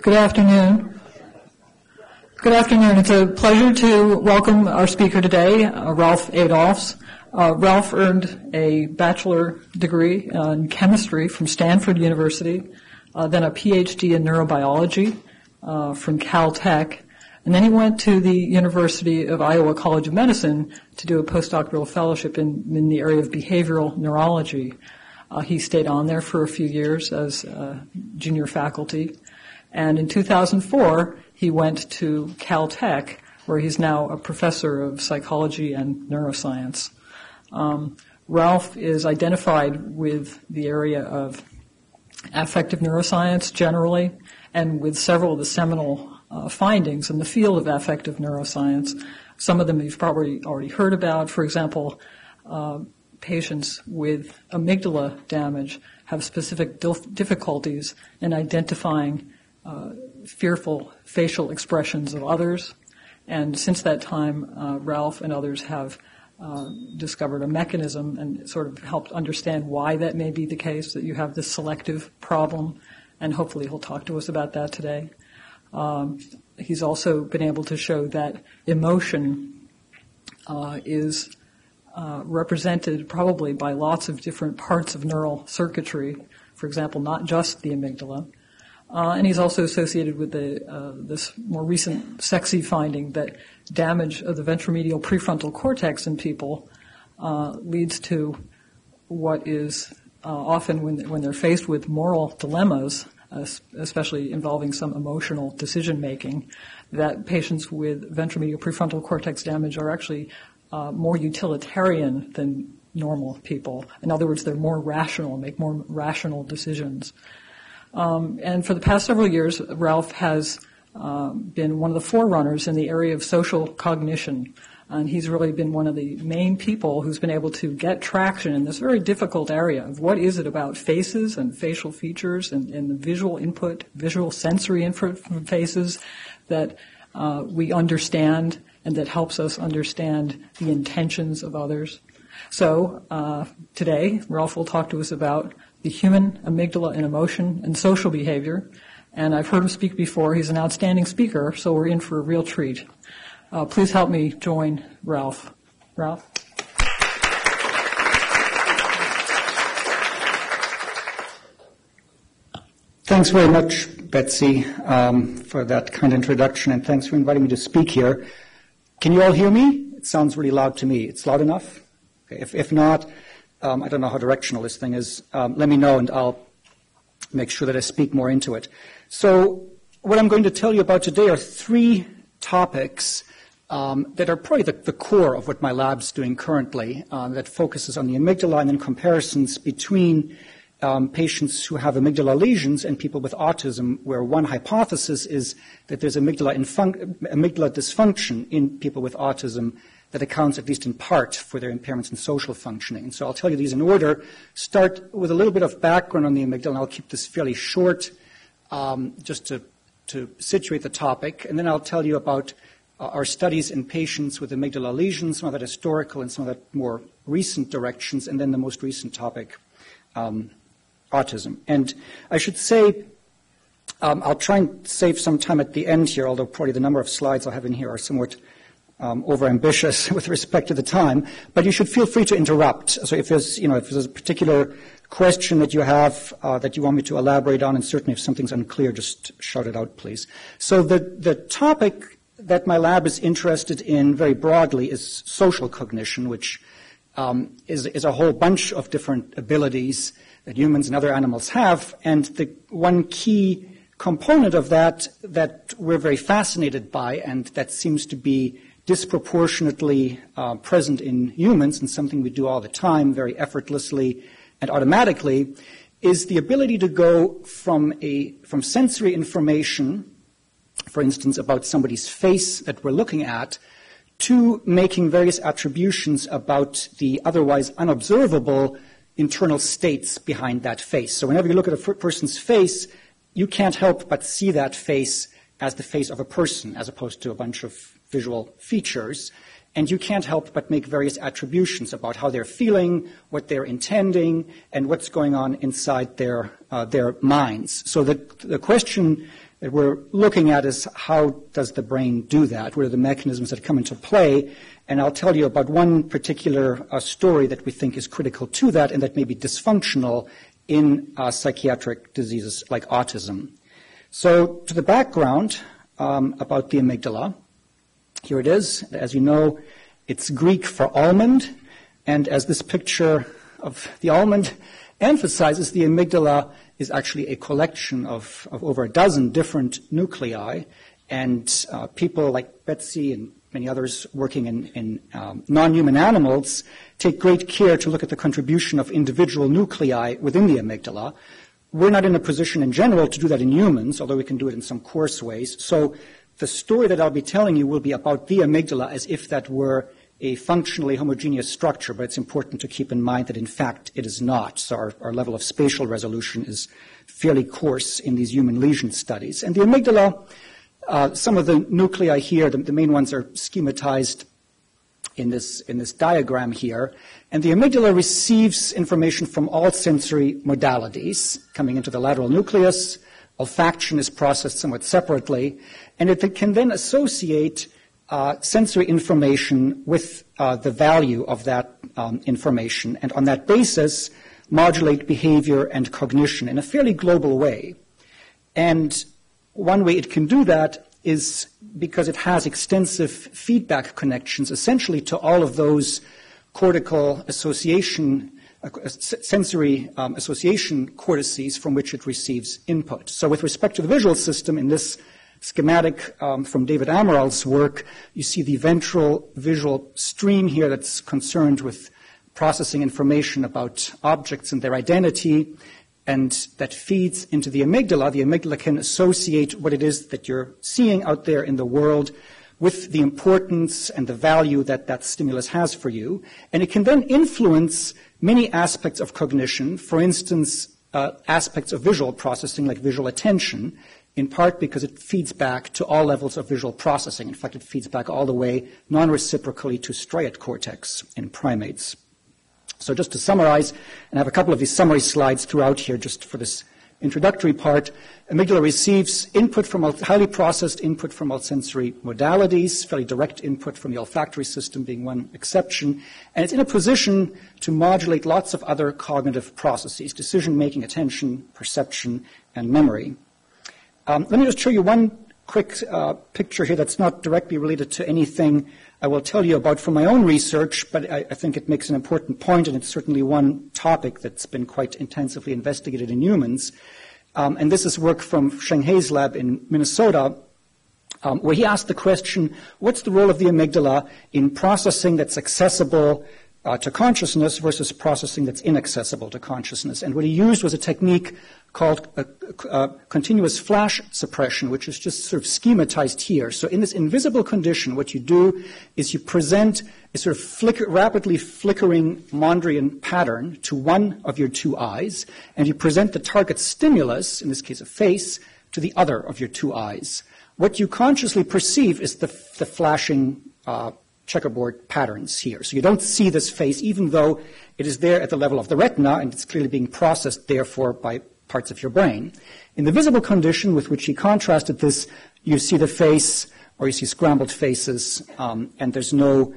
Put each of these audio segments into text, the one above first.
Good afternoon. Good afternoon. It's a pleasure to welcome our speaker today, Ralph Adolphs. Ralph earned a bachelor degree in chemistry from Stanford University, then a PhD in neurobiology from Caltech, and then he went to the University of Iowa College of Medicine to do a postdoctoral fellowship in the area of behavioral neurology. He stayed on there for a few years as junior faculty. And in 2004, he went to Caltech, where he's now a professor of psychology and neuroscience. Ralph is identified with the area of affective neuroscience generally, and with several of the seminal findings in the field of affective neuroscience. Some of them you've probably already heard about. For example, patients with amygdala damage have specific difficulties in identifying fearful facial expressions of others. And since that time, Ralph and others have discovered a mechanism and sort of helped understand why that may be the case, that you have this selective problem, and hopefully he'll talk to us about that today. He's also been able to show that emotion is represented probably by lots of different parts of neural circuitry, for example, not just the amygdala. And he's also associated with this more recent sexy finding that damage of the ventromedial prefrontal cortex in people leads to what is often when they're faced with moral dilemmas, especially involving some emotional decision-making, that patients with ventromedial prefrontal cortex damage are actually more utilitarian than normal people. In other words, they're more rational, make more rational decisions. And for the past several years, Ralph has been one of the forerunners in the area of social cognition. And he's really been one of the main people who's been able to get traction in this very difficult area of what is it about faces and facial features and the visual input, visual sensory input from faces that we understand and that helps us understand the intentions of others. So today, Ralph will talk to us about the human amygdala and emotion and social behavior. And I've heard him speak before. He's an outstanding speaker, so we're in for a real treat. Please help me join Ralph. Ralph? Thanks very much, Betsy, for that kind introduction, and thanks for inviting me to speak here. Can you all hear me? It sounds really loud to me. It's loud enough? Okay. If not, I don't know how directional this thing is. Let me know, and I'll make sure that I speak more into it. So what I'm going to tell you about today are three topics that are probably the core of what my lab's doing currently, that focuses on the amygdala and then comparisons between patients who have amygdala lesions and people with autism, where one hypothesis is that there's amygdala dysfunction in people with autism that accounts, at least in part, for their impairments in social functioning. And so I'll tell you these in order. Start with a little bit of background on the amygdala, and I'll keep this fairly short just to situate the topic. And then I'll tell you about our studies in patients with amygdala lesions, some of that historical and some of that more recent directions, and then the most recent topic, autism. And I should say, I'll try and save some time at the end here, although probably the number of slides I'll have in here are somewhat overambitious with respect to the time, but you should feel free to interrupt. So if there's a particular question that you have that you want me to elaborate on, and certainly if something's unclear, just shout it out, please. So the topic that my lab is interested in very broadly is social cognition, which is a whole bunch of different abilities that humans and other animals have, and the one key component of that we're very fascinated by, and that seems to be disproportionately present in humans, and something we do all the time very effortlessly and automatically, is the ability to go from sensory information, for instance, about somebody's face that we're looking at, to making various attributions about the otherwise unobservable internal states behind that face. So whenever you look at a person's face, you can't help but see that face as the face of a person, as opposed to a bunch of visual features. And you can't help but make various attributions about how they're feeling, what they're intending, and what's going on inside their minds. So the question that we're looking at is how does the brain do that? What are the mechanisms that come into play? And I'll tell you about one particular story that we think is critical to that and that may be dysfunctional in psychiatric diseases like autism. So to the background about the amygdala, here it is. As you know, it's Greek for almond, and as this picture of the almond emphasizes, the amygdala is actually a collection of over a dozen different nuclei, and people like Betsy and many others working in non-human animals take great care to look at the contribution of individual nuclei within the amygdala. We're not in a position in general to do that in humans, although we can do it in some coarse ways. So the story that I'll be telling you will be about the amygdala as if that were a functionally homogeneous structure, but it's important to keep in mind that in fact it is not. So our level of spatial resolution is fairly coarse in these human lesion studies. And the amygdala, some of the nuclei here, the main ones are schematized in this diagram here. And the amygdala receives information from all sensory modalities coming into the lateral nucleus. Olfaction is processed somewhat separately, and it can then associate sensory information with the value of that information, and on that basis modulate behavior and cognition in a fairly global way. And one way it can do that is because it has extensive feedback connections essentially to all of those cortical association, sensory association cortices from which it receives input. So with respect to the visual system, in this schematic from David Amaral's work, you see the ventral visual stream here that's concerned with processing information about objects and their identity, and that feeds into the amygdala. The amygdala can associate what it is that you're seeing out there in the world with the importance and the value that that stimulus has for you. And it can then influence many aspects of cognition, for instance, aspects of visual processing like visual attention, in part because it feeds back to all levels of visual processing. In fact, it feeds back all the way non-reciprocally to striate cortex in primates. So just to summarize, and I have a couple of these summary slides throughout here just for this introductory part, amygdala receives input from highly processed input from all sensory modalities, fairly direct input from the olfactory system being one exception, and it's in a position to modulate lots of other cognitive processes, decision-making, attention, perception, and memory. Let me just show you one quick picture here that's not directly related to anything I will tell you about from my own research, but I think it makes an important point, and it's certainly one topic that's been quite intensively investigated in humans. And this is work from Sheng He's lab in Minnesota, where he asked the question, what's the role of the amygdala in processing that's accessible to consciousness versus processing that's inaccessible to consciousness? And what he used was a technique called continuous flash suppression, which is just sort of schematized here. So in this invisible condition, what you do is you present a sort of rapidly flickering Mondrian pattern to one of your two eyes, and you present the target stimulus, in this case a face, to the other of your two eyes. What you consciously perceive is the flashing checkerboard patterns here. So you don't see this face, even though it is there at the level of the retina, and it's clearly being processed, therefore, by parts of your brain. In the visible condition with which he contrasted this, you see the face, or you see scrambled faces, and there's no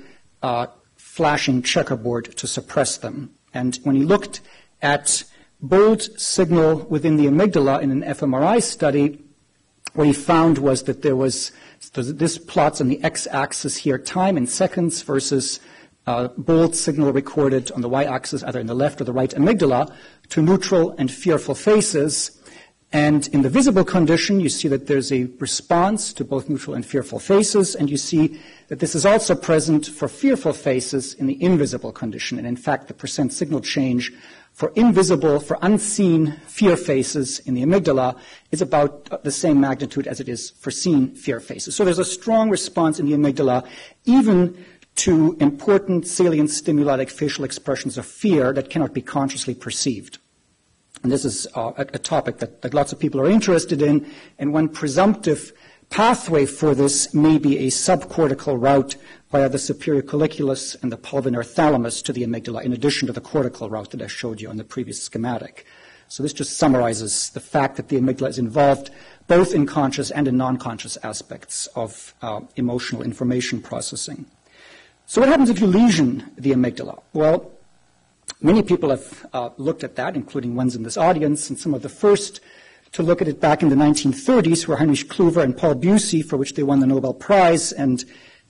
flashing checkerboard to suppress them. And when he looked at bold signal within the amygdala in an fMRI study, what he found was that there was, this plots on the x-axis here, time in seconds versus bold signal recorded on the y-axis, either in the left or the right amygdala, to neutral and fearful faces. And in the visible condition, you see that there's a response to both neutral and fearful faces, and you see that this is also present for fearful faces in the invisible condition. And in fact, the percent signal change for invisible, for unseen fear faces in the amygdala is about the same magnitude as it is for seen fear faces. So there's a strong response in the amygdala, even to important salient stimuli like facial expressions of fear that cannot be consciously perceived. And this is a topic that lots of people are interested in, and one presumptive pathway for this may be a subcortical route via the superior colliculus and the pulvinar thalamus to the amygdala, in addition to the cortical route that I showed you on the previous schematic. So this just summarizes the fact that the amygdala is involved both in conscious and in non-conscious aspects of emotional information processing. So what happens if you lesion the amygdala? Well, many people have looked at that, including ones in this audience, and some of the first to look at it back in the 1930s were Heinrich Kluver and Paul Busey, for which they won the Nobel Prize, and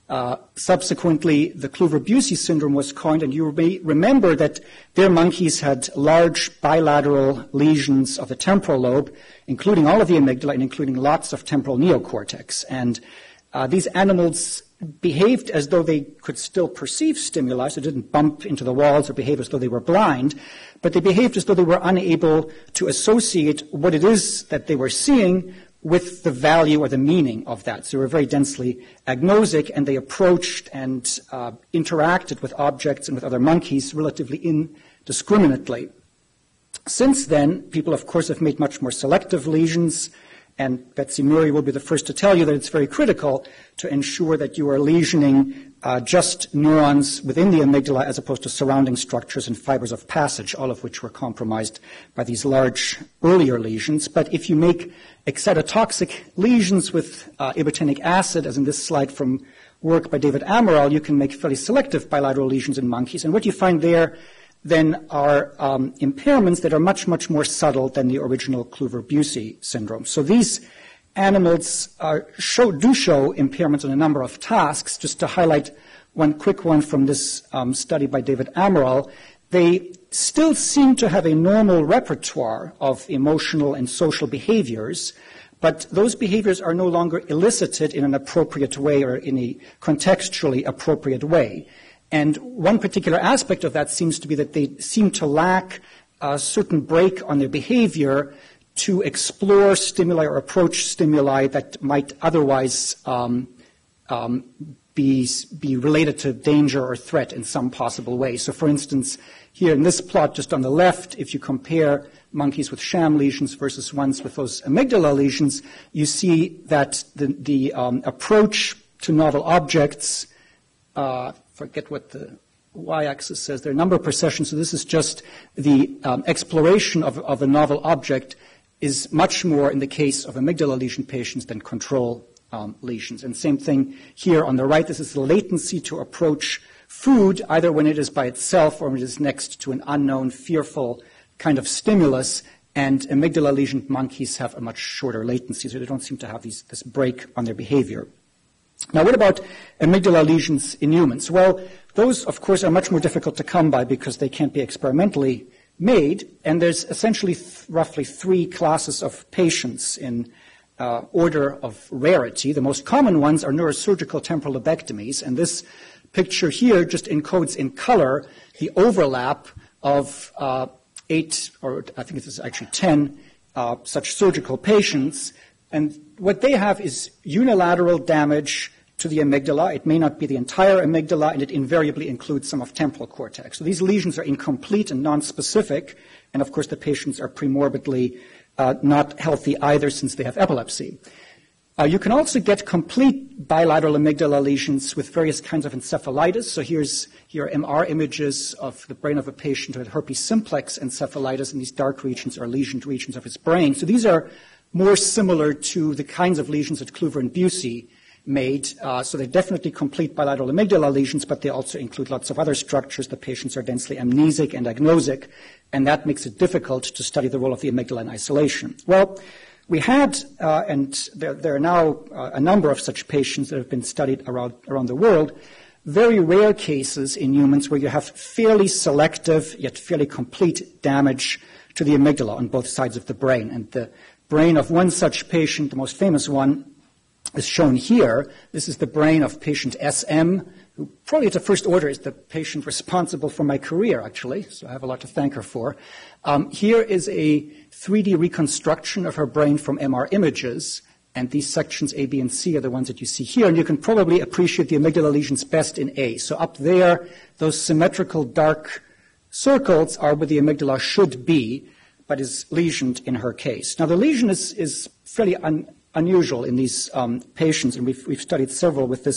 subsequently the Kluver-Busey syndrome was coined, and you may remember that their monkeys had large bilateral lesions of the temporal lobe, including all of the amygdala and including lots of temporal neocortex. And these animals behaved as though they could still perceive stimuli, so they didn't bump into the walls or behave as though they were blind, but they behaved as though they were unable to associate what it is that they were seeing with the value or the meaning of that. So they were very densely agnosic, and they approached and interacted with objects and with other monkeys relatively indiscriminately. Since then, people, of course, have made much more selective lesions, and Betsy Murray will be the first to tell you that it's very critical to ensure that you are lesioning just neurons within the amygdala as opposed to surrounding structures and fibers of passage, all of which were compromised by these large earlier lesions. But if you make excitotoxic lesions with ibotenic acid, as in this slide from work by David Amaral, you can make fairly selective bilateral lesions in monkeys. And what you find there then are impairments that are much, much more subtle than the original Kluver-Busey syndrome. So these animals do show impairments on a number of tasks. Just to highlight one quick one from this study by David Amaral, they still seem to have a normal repertoire of emotional and social behaviors, but those behaviors are no longer elicited in an appropriate way or in a contextually appropriate way. And one particular aspect of that seems to be that they seem to lack a certain break on their behavior to explore stimuli or approach stimuli that might otherwise be related to danger or threat in some possible way. So, for instance, here in this plot just on the left, if you compare monkeys with sham lesions versus ones with those amygdala lesions, you see that the approach to novel objects, forget what the y-axis says there, number per session, so this is just the exploration of a novel object, is much more in the case of amygdala lesion patients than control lesions. And same thing here on the right, this is the latency to approach food, either when it is by itself or when it is next to an unknown, fearful kind of stimulus, and amygdala lesioned monkeys have a much shorter latency, so they don't seem to have this break on their behavior. Now, what about amygdala lesions in humans? Well, those, of course, are much more difficult to come by because they can't be experimentally made, and there's essentially roughly three classes of patients in order of rarity. The most common ones are neurosurgical temporal lobectomies, and this picture here just encodes in color the overlap of 8, or I think this is actually 10, such surgical patients. And what they have is unilateral damage to the amygdala. It may not be the entire amygdala, and it invariably includes some of temporal cortex. So these lesions are incomplete and nonspecific, and of course the patients are premorbidly not healthy either since they have epilepsy. You can also get complete bilateral amygdala lesions with various kinds of encephalitis. So here are MR images of the brain of a patient who had herpes simplex encephalitis, and these dark regions are lesioned regions of his brain. So these are more similar to the kinds of lesions that Kluver and Busey made. So they're definitely complete bilateral amygdala lesions, but they also include lots of other structures. The patients are densely amnesic and agnosic, and that makes it difficult to study the role of the amygdala in isolation. Well, we had, and there are now a number of such patients that have been studied around the world, very rare cases in humans where you have fairly selective yet fairly complete damage to the amygdala on both sides of the brain. And the brain of one such patient, the most famous one, is shown here. This is the brain of patient SM, who probably at the first order is the patient responsible for my career, actually, so I have a lot to thank her for. Here is a 3D reconstruction of her brain from MR images, and these sections A, B, and C are the ones that you see here, and you can probably appreciate the amygdala lesions best in A. So up there, those symmetrical dark circles are where the amygdala should be, but is lesioned in her case. Now, the lesion is fairly unusual in these patients, and we've studied several with this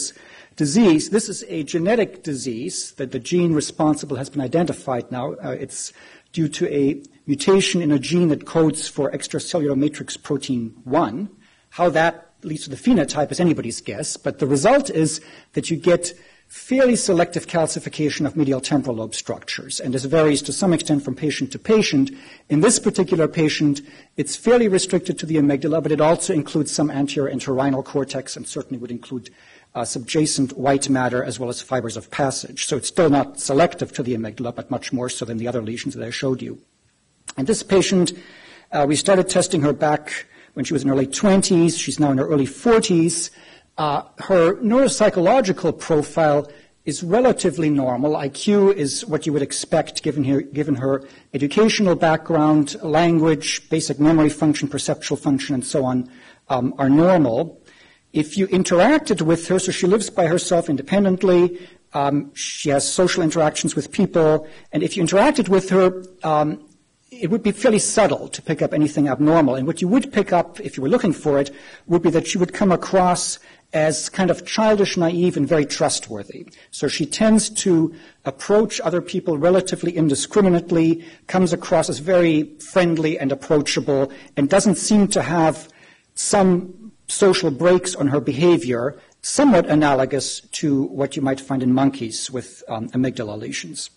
disease. This is a genetic disease that the gene responsible has been identified now. It's due to a mutation in a gene that codes for extracellular matrix protein 1. How that leads to the phenotype is anybody's guess, but the result is that you get fairly selective calcification of medial temporal lobe structures, and this varies to some extent from patient to patient. In this particular patient, it's fairly restricted to the amygdala, but it also includes some anterior entorhinal cortex and certainly would include subjacent white matter as well as fibers of passage. So it's still not selective to the amygdala, but much more so than the other lesions that I showed you. And this patient, we started testing her back when she was in her late 20s. She's now in her early 40s. Her neuropsychological profile is relatively normal. IQ is what you would expect given her educational background, language, basic memory function, perceptual function, and so on are normal. If you interacted with her, so she lives by herself independently, she has social interactions with people, and if you interacted with her, it would be fairly subtle to pick up anything abnormal. And what you would pick up, if you were looking for it, would be that she would come across as kind of childish, naive, and very trustworthy. So she tends to approach other people relatively indiscriminately, comes across as very friendly and approachable, and doesn't seem to have some social breaks on her behavior, somewhat analogous to what you might find in monkeys with amygdala lesions.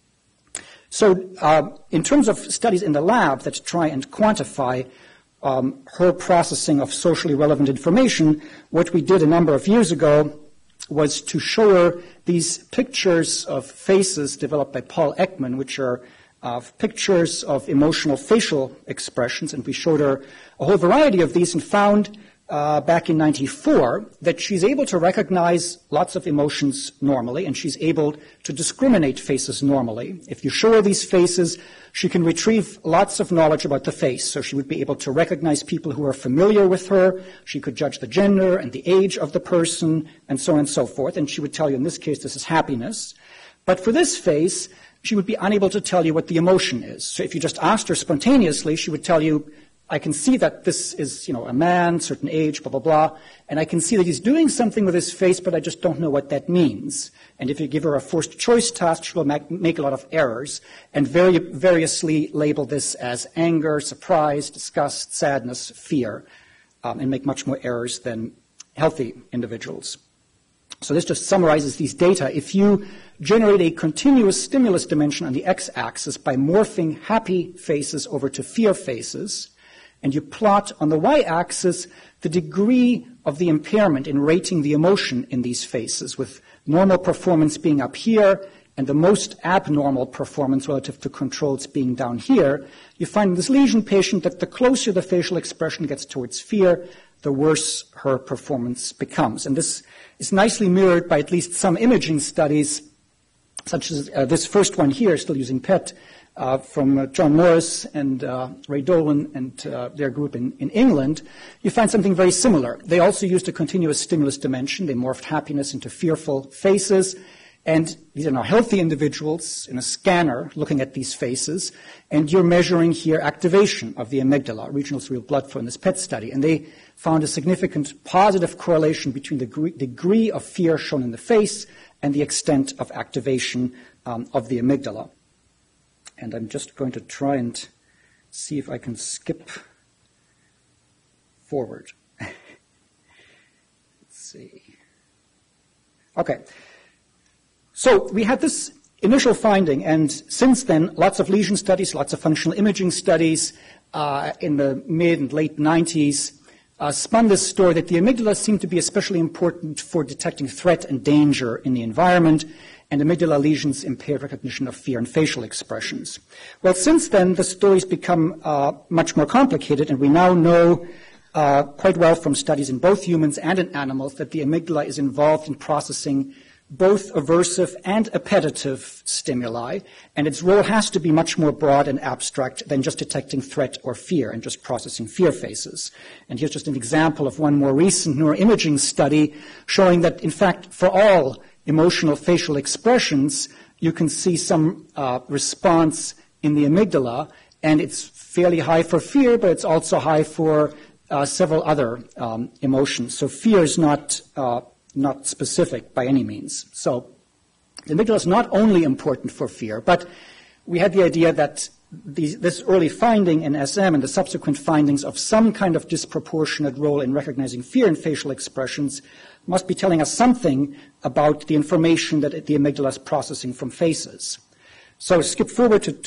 So in terms of studies in the lab that try and quantify her processing of socially relevant information, what we did a number of years ago was to show her these pictures of faces developed by Paul Ekman, which are pictures of emotional facial expressions, and we showed her a whole variety of these and found back in 94 that she's able to recognize lots of emotions normally, and she's able to discriminate faces normally. If you show her these faces, she can retrieve lots of knowledge about the face. So she would be able to recognize people who are familiar with her. She could judge the gender and the age of the person, and so on and so forth. And she would tell you, in this case, this is happiness. But for this face, she would be unable to tell you what the emotion is. So if you just asked her spontaneously, she would tell you, I can see that this is, a man, certain age, blah, blah, blah, and I can see that he's doing something with his face, but I just don't know what that means. And if you give her a forced choice task, she will make a lot of errors and variously label this as anger, surprise, disgust, sadness, fear, and make much more errors than healthy individuals. So this just summarizes these data. If you generate a continuous stimulus dimension on the x-axis by morphing happy faces over to fear faces, and you plot on the y-axis the degree of the impairment in rating the emotion in these faces, with normal performance being up here and the most abnormal performance relative to controls being down here, you find in this lesion patient that the closer the facial expression gets towards fear, the worse her performance becomes. And this is nicely mirrored by at least some imaging studies, such as this first one here, still using PET, from John Morris and Ray Dolan and their group in England. You find something very similar. They also used a continuous stimulus dimension. They morphed happiness into fearful faces. And these are now healthy individuals in a scanner looking at these faces. And you're measuring here activation of the amygdala, regional cerebral blood flow in this PET study. And they found a significant positive correlation between the degree of fear shown in the face and the extent of activation of the amygdala. And I'm just going to try and see if I can skip forward. Let's see. Okay. So we had this initial finding, and since then, lots of lesion studies, lots of functional imaging studies in the mid and late 90s spun this story that the amygdala seemed to be especially important for detecting threat and danger in the environment, and amygdala lesions impaired recognition of fear and facial expressions. Well, since then, the story's become much more complicated, and we now know quite well from studies in both humans and in animals that the amygdala is involved in processing both aversive and appetitive stimuli, and its role has to be much more broad and abstract than just detecting threat or fear and just processing fear faces. And here's just an example of one more recent neuroimaging study showing that, in fact, for all emotional facial expressions, you can see some response in the amygdala, and it's fairly high for fear, but it's also high for several other emotions. So fear is not not specific by any means. So the amygdala is not only important for fear, but we had the idea that this early finding in SM and the subsequent findings of some kind of disproportionate role in recognizing fear in facial expressions must be telling us something about the information that the amygdala is processing from faces. So skip forward to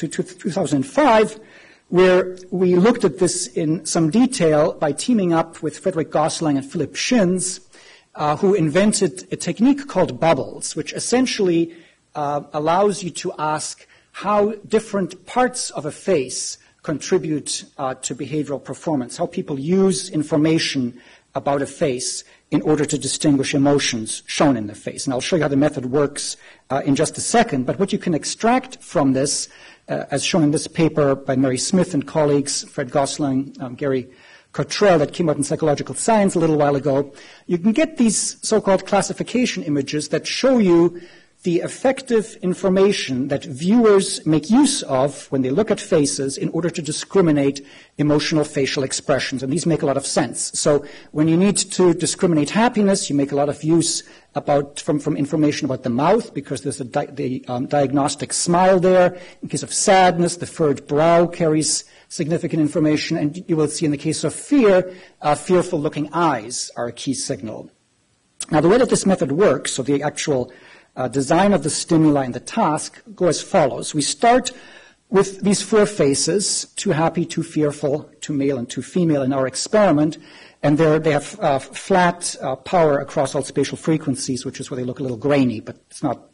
2005, where we looked at this in some detail by teaming up with Frederick Gosling and Philip Shins, who invented a technique called bubbles, which essentially allows you to ask how different parts of a face contribute to behavioral performance, how people use information about a face in order to distinguish emotions shown in the face. And I'll show you how the method works in just a second. But what you can extract from this, as shown in this paper by Mary Smith and colleagues, Fred Gosling, Gary Cottrell, that came out in Psychological Science a little while ago, you can get these so-called classification images that show you the effective information that viewers make use of when they look at faces in order to discriminate emotional facial expressions. And these make a lot of sense. So when you need to discriminate happiness, you make a lot of use from information about the mouth, because there's the diagnostic smile there. In case of sadness, the furrowed brow carries significant information. And you will see in the case of fear, fearful-looking eyes are a key signal. Now, the way that this method works, so the actual design of the stimuli and the task, go as follows. We start with these four faces, two happy, two fearful, two male and two female in our experiment, and they have flat power across all spatial frequencies, which is where they look a little grainy, but it's not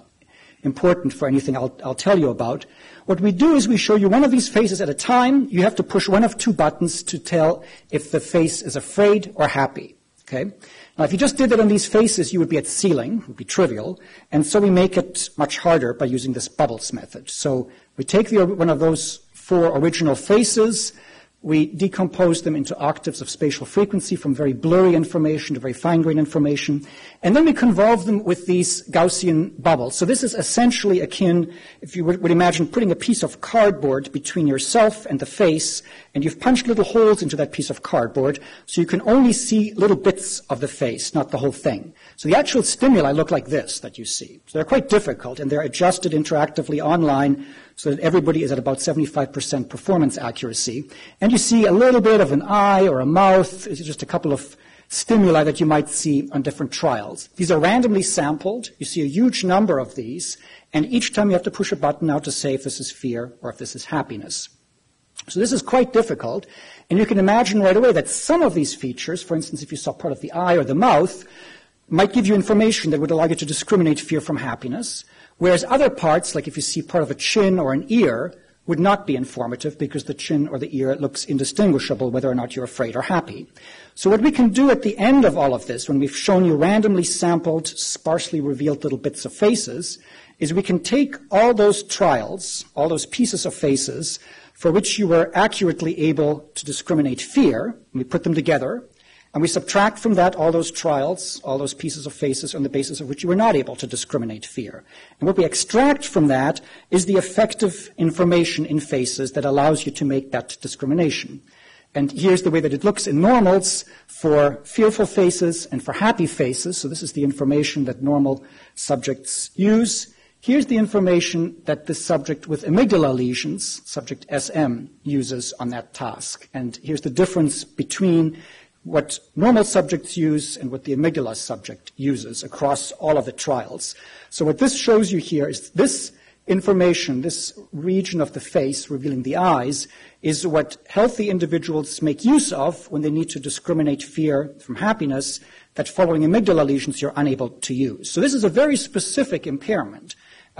important for anything I'll tell you about. What we do is we show you one of these faces at a time. You have to push one of two buttons to tell if the face is afraid or happy. Okay? Now, if you just did that on these faces, you would be at ceiling. It would be trivial. And so we make it much harder by using this bubbles method. So we take one of those four original faces, we decompose them into octaves of spatial frequency, from very blurry information to very fine-grained information, and then we convolve them with these Gaussian bubbles. So this is essentially akin, if you would imagine putting a piece of cardboard between yourself and the face, and you've punched little holes into that piece of cardboard, so you can only see little bits of the face, not the whole thing. So the actual stimuli look like this that you see. So they're quite difficult, and they're adjusted interactively online so that everybody is at about 75% performance accuracy. And you see a little bit of an eye or a mouth. It's just a couple of stimuli that you might see on different trials. These are randomly sampled. You see a huge number of these, and each time you have to push a button now to say if this is fear or if this is happiness. So this is quite difficult, and you can imagine right away that some of these features, for instance, if you saw part of the eye or the mouth, might give you information that would allow you to discriminate fear from happiness, whereas other parts, like if you see part of a chin or an ear, would not be informative because the chin or the ear looks indistinguishable whether or not you're afraid or happy. So what we can do at the end of all of this, when we've shown you randomly sampled, sparsely revealed little bits of faces, is we can take all those trials, all those pieces of faces, for which you were accurately able to discriminate fear, and we put them together, and we subtract from that all those trials, all those pieces of faces on the basis of which you were not able to discriminate fear. And what we extract from that is the effective information in faces that allows you to make that discrimination. And here's the way that it looks in normals for fearful faces and for happy faces. So this is the information that normal subjects use. Here's the information that the subject with amygdala lesions, subject SM, uses on that task. And here's the difference between what normal subjects use and what the amygdala subject uses across all of the trials. So what this shows you here is this information, this region of the face revealing the eyes, is what healthy individuals make use of when they need to discriminate fear from happiness that following amygdala lesions you're unable to use. So this is a very specific impairment.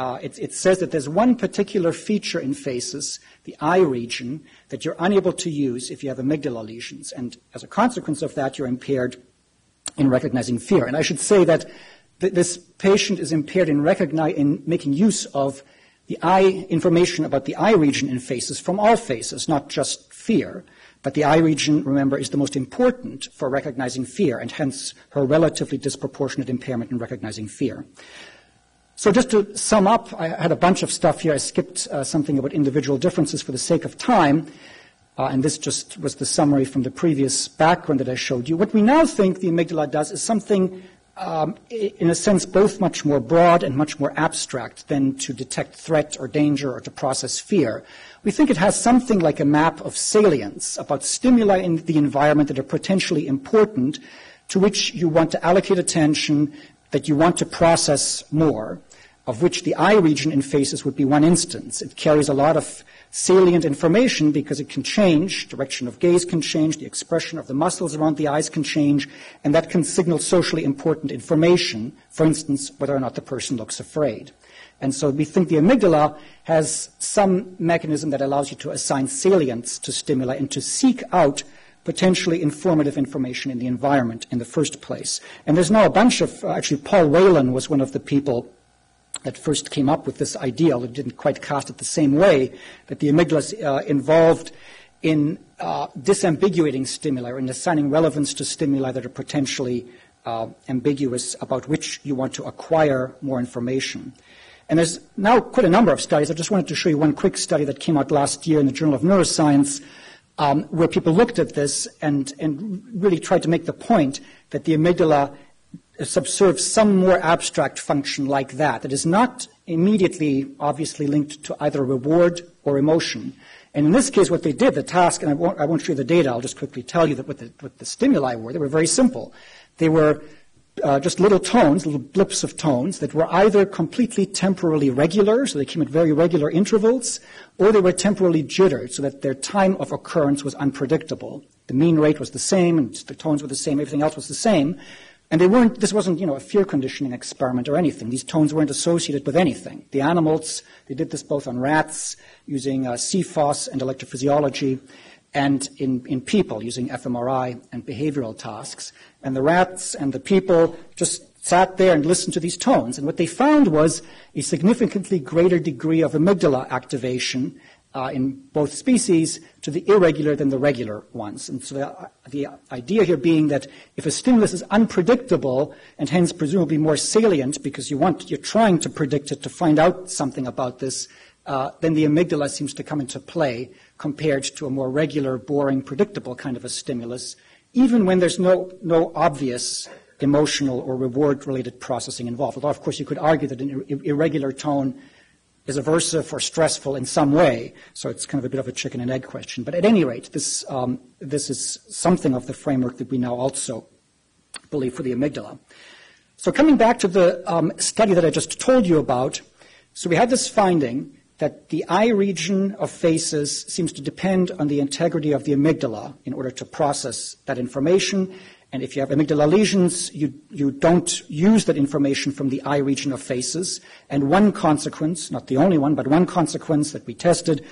It says that there's one particular feature in faces, the eye region, that you're unable to use if you have amygdala lesions. And as a consequence of that, you're impaired in recognizing fear. And I should say that this patient is impaired in making use of the eye information about the eye region in faces from all faces, not just fear. But the eye region, remember, is the most important for recognizing fear, and hence her relatively disproportionate impairment in recognizing fear. So just to sum up, I had a bunch of stuff here. I skipped something about individual differences for the sake of time, and this just was the summary from the previous background that I showed you. What we now think the amygdala does is something in a sense, both much more broad and much more abstract than to detect threat or danger or to process fear. We think it has something like a map of salience about stimuli in the environment that are potentially important, to which you want to allocate attention, that you want to process more, of which the eye region in faces would be one instance. It carries a lot of salient information because it can change, direction of gaze can change, the expression of the muscles around the eyes can change, and that can signal socially important information, for instance, whether or not the person looks afraid. And so we think the amygdala has some mechanism that allows you to assign salience to stimuli and to seek out potentially informative information in the environment in the first place. And there's now a bunch of, actually Paul Whelan was one of the people that first came up with this idea, although didn't quite cast it the same way, that the amygdala is involved in disambiguating stimuli or in assigning relevance to stimuli that are potentially ambiguous about which you want to acquire more information. And there's now quite a number of studies. I just wanted to show you one quick study that came out last year in the Journal of Neuroscience, where people looked at this and really tried to make the point that the amygdala subserves some more abstract function like that is not immediately obviously linked to either reward or emotion. And in this case, what they did, the task, and I won't show you the data, I'll just quickly tell you that what the stimuli were. They were very simple. They were just little tones, little blips of tones that were either completely temporally regular, so they came at very regular intervals, or they were temporally jittered, so that their time of occurrence was unpredictable. The mean rate was the same, and the tones were the same, everything else was the same. And this wasn't, a fear conditioning experiment or anything. These tones weren't associated with anything. The animals, they did this both on rats using CFOS and electrophysiology, and in people using fMRI and behavioral tasks. And the rats and the people just sat there and listened to these tones. And what they found was a significantly greater degree of amygdala activation in both species to the irregular than the regular ones. And so the idea here being that if a stimulus is unpredictable and hence presumably more salient because you're trying to predict it to find out something about this, then the amygdala seems to come into play compared to a more regular, boring, predictable kind of a stimulus, even when there's no obvious emotional or reward-related processing involved. Although, of course, you could argue that an irregular tone is aversive or stressful in some way, so it's kind of a bit of a chicken and egg question. But at any rate, this is something of the framework that we now also believe for the amygdala. So coming back to the study that I just told you about, so we had this finding that the eye region of faces seems to depend on the integrity of the amygdala in order to process that information. And if you have amygdala lesions, you don't use that information from the eye region of faces. And one consequence, not the only one, but one consequence that we tested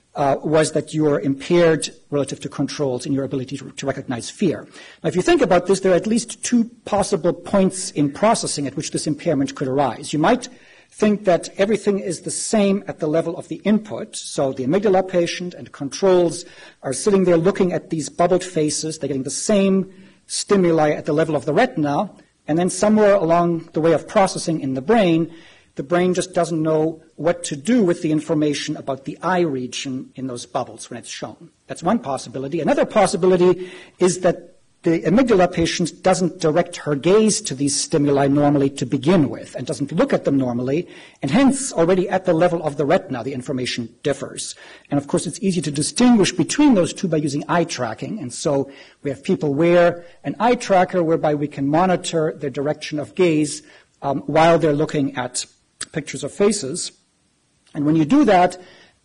was that you are impaired relative to controls in your ability to recognize fear. Now, if you think about this, there are at least two possible points in processing at which this impairment could arise. You might think that everything is the same at the level of the input. So the amygdala patient and controls are sitting there looking at these bubbled faces. They're getting the same stimuli at the level of the retina, and then somewhere along the way of processing in the brain just doesn't know what to do with the information about the eye region in those bubbles when it's shown. That's one possibility. Another possibility is that the amygdala patient doesn't direct her gaze to these stimuli normally to begin with and doesn't look at them normally, and hence already at the level of the retina the information differs. And of course it's easy to distinguish between those two by using eye tracking, and so we have people wear an eye tracker whereby we can monitor their direction of gaze while they're looking at pictures of faces. And when you do that,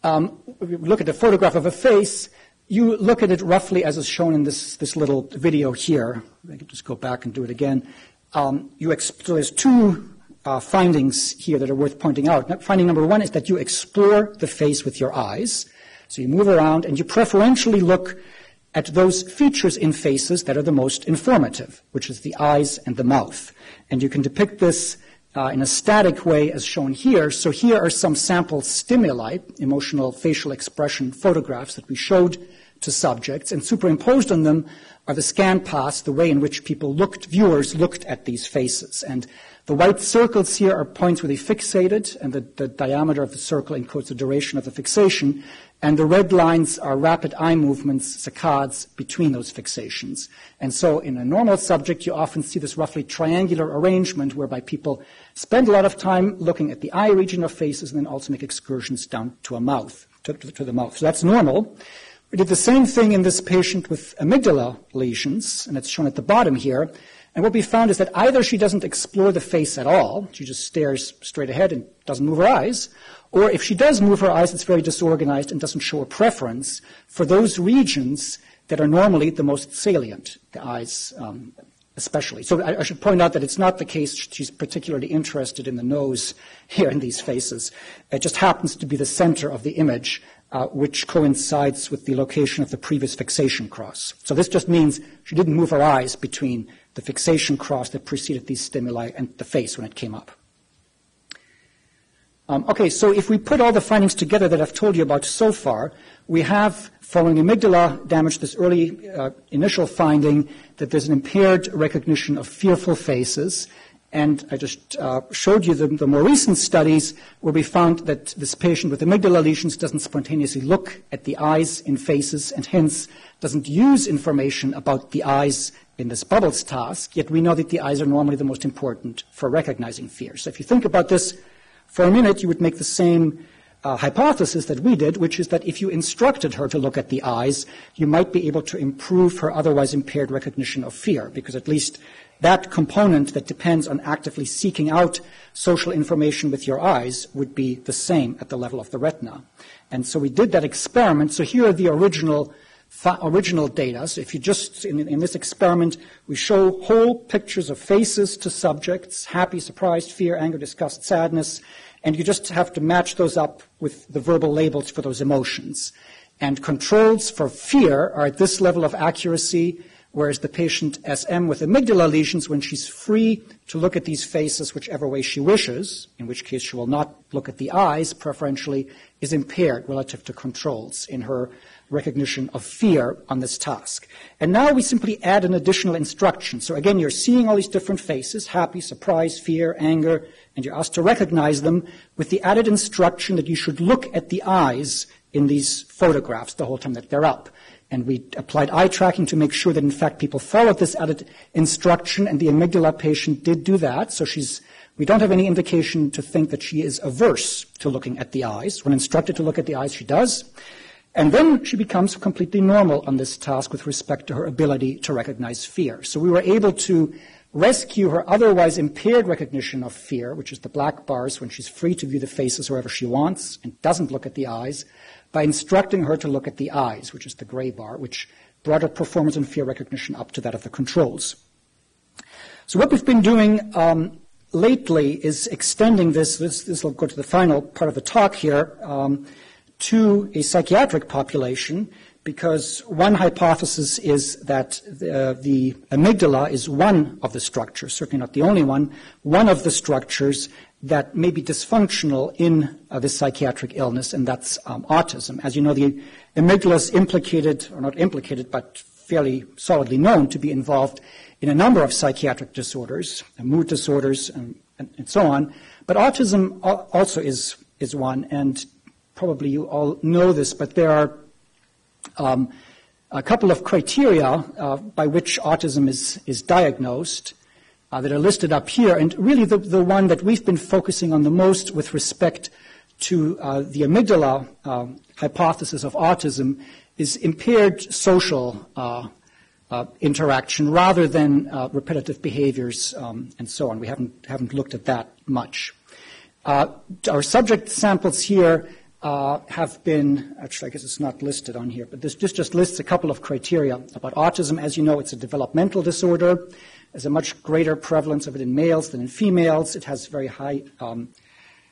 look at a photograph of a face, you look at it roughly as is shown in this little video here. I can just go back and do it again. So there's two findings here that are worth pointing out. Finding number one is that you explore the face with your eyes. So you move around and you preferentially look at those features in faces that are the most informative, which is the eyes and the mouth. And you can depict this in a static way as shown here. So here are some sample stimuli, emotional facial expression photographs that we showed to subjects, and superimposed on them are the scan paths, the way in which viewers looked at these faces. And the white circles here are points where they fixated, and the diameter of the circle encodes the duration of the fixation. And the red lines are rapid eye movements, saccades, between those fixations. And so in a normal subject, you often see this roughly triangular arrangement whereby people spend a lot of time looking at the eye region of faces and then also make excursions down to the mouth. So that's normal. We did the same thing in this patient with amygdala lesions, and it's shown at the bottom here. And what we found is that either she doesn't explore the face at all, she just stares straight ahead and doesn't move her eyes, or if she does move her eyes, it's very disorganized and doesn't show a preference for those regions that are normally the most salient, the eyes especially. So I should point out that it's not the case she's particularly interested in the nose here in these faces. It just happens to be the center of the image, which coincides with the location of the previous fixation cross. So this just means she didn't move her eyes between the fixation cross that preceded these stimuli and the face when it came up. Okay, so if we put all the findings together that I've told you about so far, we have, following amygdala damage, this early initial finding that there's an impaired recognition of fearful faces. And I just showed you the more recent studies where we found that this patient with amygdala lesions doesn't spontaneously look at the eyes in faces and hence doesn't use information about the eyes in this bubbles task, yet we know that the eyes are normally the most important for recognizing fear. So if you think about this for a minute, you would make the same hypothesis that we did, which is that if you instructed her to look at the eyes, you might be able to improve her otherwise impaired recognition of fear, because at least that component that depends on actively seeking out social information with your eyes would be the same at the level of the retina. And so we did that experiment. So here are the original data. So if you just, in this experiment, we show whole pictures of faces to subjects, happy, surprised, fear, anger, disgust, sadness, and you just have to match those up with the verbal labels for those emotions. And controls for fear are at this level of accuracy, whereas the patient SM with amygdala lesions, when she's free to look at these faces whichever way she wishes, in which case she will not look at the eyes preferentially, is impaired relative to controls in her recognition of fear on this task. And now we simply add an additional instruction. So again, you're seeing all these different faces, happy, surprise, fear, anger, and you're asked to recognize them with the added instruction that you should look at the eyes in these photographs the whole time that they're up. And we applied eye tracking to make sure that, in fact, people followed this added instruction, and the amygdala patient did do that. So we don't have any indication to think that she is averse to looking at the eyes. When instructed to look at the eyes, she does. And then she becomes completely normal on this task with respect to her ability to recognize fear. So we were able to rescue her otherwise impaired recognition of fear, which is the black bars when she's free to view the faces wherever she wants and doesn't look at the eyes, by instructing her to look at the eyes, which is the gray bar, which brought her performance and fear recognition up to that of the controls. So what we've been doing lately is extending this will go to the final part of the talk here, to a psychiatric population, because one hypothesis is that the amygdala is one of the structures, certainly not the only one of the structures that may be dysfunctional in this psychiatric illness, and that's autism. As you know, the amygdala is implicated, or not implicated, but fairly solidly known to be involved in a number of psychiatric disorders, mood disorders, and so on. But autism also is one, and probably you all know this, but there are a couple of criteria by which autism is diagnosed that are listed up here. And really the one that we've been focusing on the most with respect to the amygdala hypothesis of autism is impaired social interaction rather than repetitive behaviors and so on. We haven't looked at that much. Our subject samples here have been, actually I guess it's not listed on here, but this just lists a couple of criteria about autism. As you know, it's a developmental disorder. There's a much greater prevalence of it in males than in females. It has very high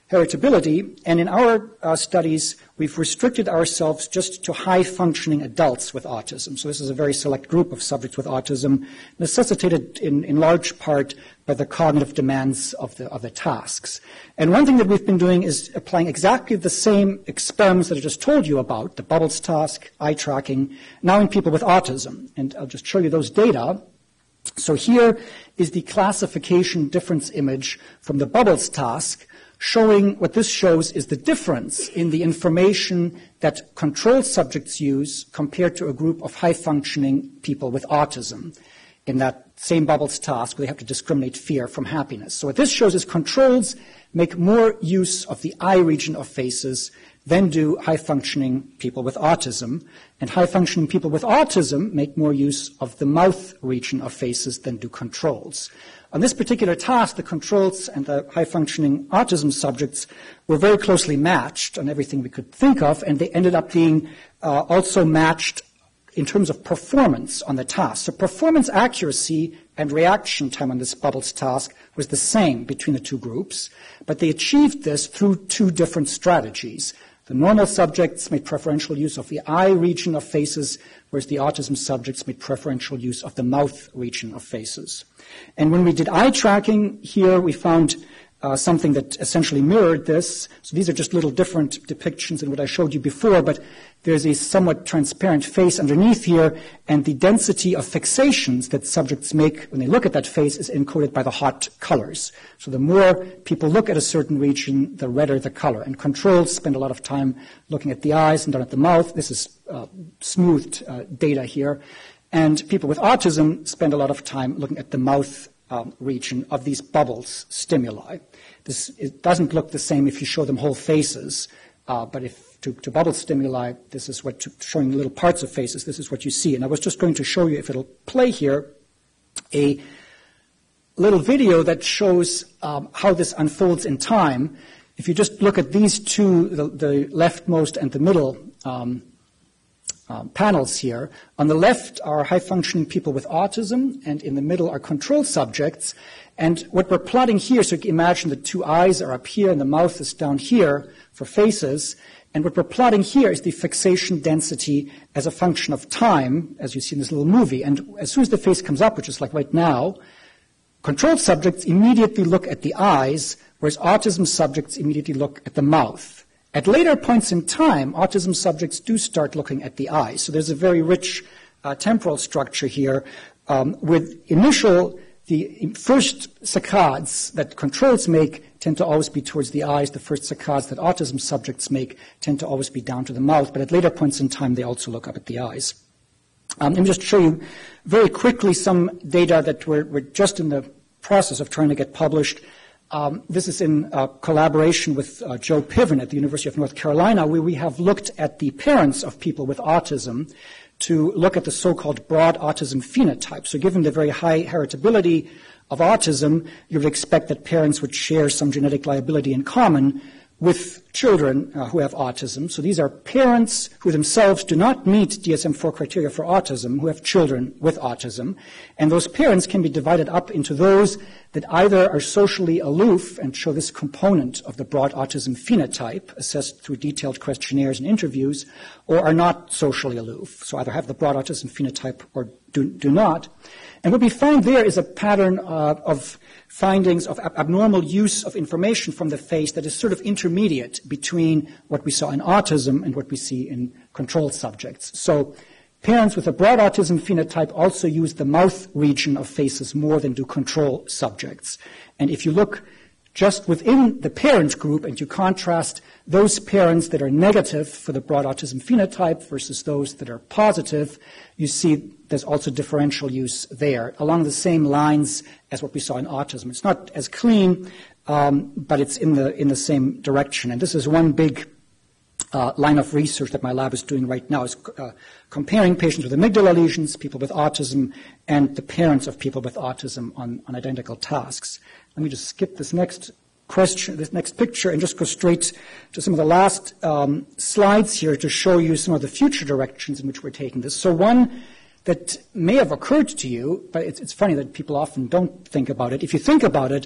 heritability, and in our studies, we've restricted ourselves just to high-functioning adults with autism. So this is a very select group of subjects with autism, necessitated in large part by the cognitive demands of the tasks. And one thing that we've been doing is applying exactly the same experiments that I just told you about, the bubbles task, eye tracking, now in people with autism. And I'll just show you those data. So here is the classification difference image from the bubbles task, showing what this shows is the difference in the information that control subjects use compared to a group of high-functioning people with autism in that same bubbles task where they have to discriminate fear from happiness. So what this shows is controls make more use of the eye region of faces than do high-functioning people with autism, and high-functioning people with autism make more use of the mouth region of faces than do controls. On this particular task, the controls and the high-functioning autism subjects were very closely matched on everything we could think of, and they ended up being also matched in terms of performance on the task. So performance accuracy and reaction time on this bubbles task was the same between the two groups, but they achieved this through two different strategies. The normal subjects made preferential use of the eye region of faces, whereas the autism subjects made preferential use of the mouth region of faces. And when we did eye tracking, here we found something that essentially mirrored this. So these are just little different depictions than what I showed you before, but there's a somewhat transparent face underneath here, and the density of fixations that subjects make when they look at that face is encoded by the hot colors. So the more people look at a certain region, the redder the color. And controls spend a lot of time looking at the eyes and not at the mouth. This is smoothed data here. And people with autism spend a lot of time looking at the mouth region of these bubbles stimuli. It doesn't look the same if you show them whole faces, but if to bubble stimuli, this is what, showing little parts of faces, this is what you see. And I was just going to show you, if it'll play here, a little video that shows how this unfolds in time. If you just look at these two, the leftmost and the middle panels here. On the left are high-functioning people with autism, and in the middle are control subjects. And what we're plotting here, so you can imagine the two eyes are up here and the mouth is down here for faces. And what we're plotting here is the fixation density as a function of time, as you see in this little movie. And as soon as the face comes up, which is like right now, control subjects immediately look at the eyes, whereas autism subjects immediately look at the mouth. At later points in time, autism subjects do start looking at the eyes. So there's a very rich temporal structure here with the first saccades that controls make tend to always be towards the eyes. The first saccades that autism subjects make tend to always be down to the mouth. But at later points in time, they also look up at the eyes. Let me just show you very quickly some data that we're just in the process of trying to get published. This is in collaboration with Joe Piven at the University of North Carolina, where we have looked at the parents of people with autism to look at the so-called broad autism phenotype. So given the very high heritability of autism, you would expect that parents would share some genetic liability in common with children who have autism. So these are parents who themselves do not meet DSM-4 criteria for autism, who have children with autism. And those parents can be divided up into those that either are socially aloof and show this component of the broad autism phenotype, assessed through detailed questionnaires and interviews, or are not socially aloof. So either have the broad autism phenotype or do not. And what we find there is a pattern of findings of abnormal use of information from the face that is sort of intermediate between what we saw in autism and what we see in control subjects. So parents with a broad autism phenotype also use the mouth region of faces more than do control subjects. And if you look just within the parent group and you contrast those parents that are negative for the broad autism phenotype versus those that are positive, you see there's also differential use there along the same lines as what we saw in autism. It's not as clean, but it's in the same direction. And this is one big line of research that my lab is doing right now, is comparing patients with amygdala lesions, people with autism, and the parents of people with autism on identical tasks. Let me just skip this next question, this next picture, and just go straight to some of the last slides here to show you some of the future directions in which we're taking this. So one that may have occurred to you, but it's funny that people often don't think about it. If you think about it,